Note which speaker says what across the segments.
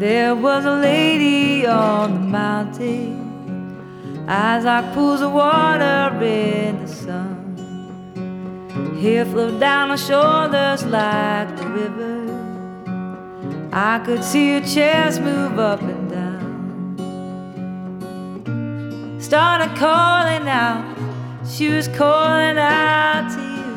Speaker 1: There was a lady on the mountain, eyes like pools of water in the sun. Hair flowed down her shoulders like the river. I could see her chest move up and down. Started calling out, she was calling out to you.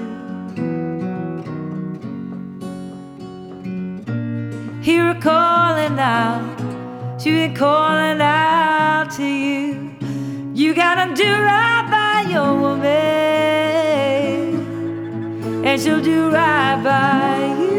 Speaker 1: Hear her calling out, she was calling out to you. You gotta do right by your woman, and she'll do right by you.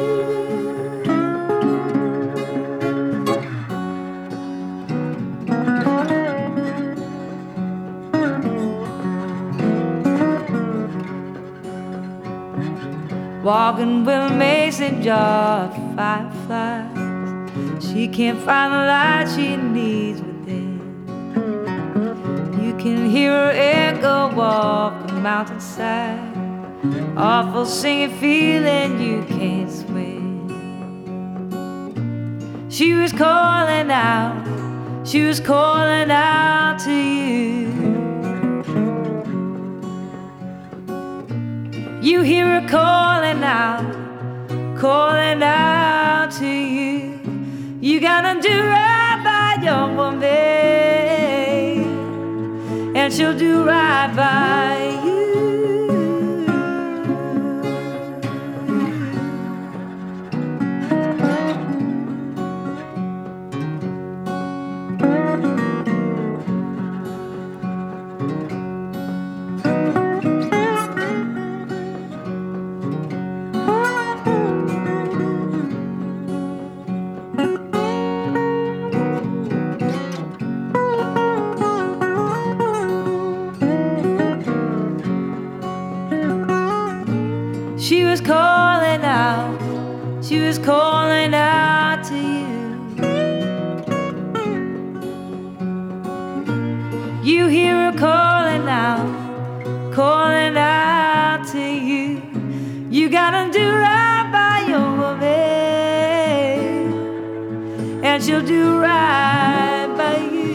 Speaker 1: Walking with a mason jar of fireflies, she can't find the light she needs within. You can hear her echo off the mountainside, awful singing feeling you can't swim. She was calling out, she was calling out to you. You hear her calling out to you. You gotta do right by your woman, and she'll do right by you. She was calling out, she was calling out to you. You hear her calling out to you. You gotta do right by your woman, and she'll do right by you.